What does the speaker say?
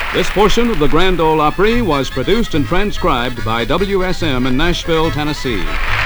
This portion of the Grand Ole Opry was produced and transcribed by WSM in Nashville, Tennessee.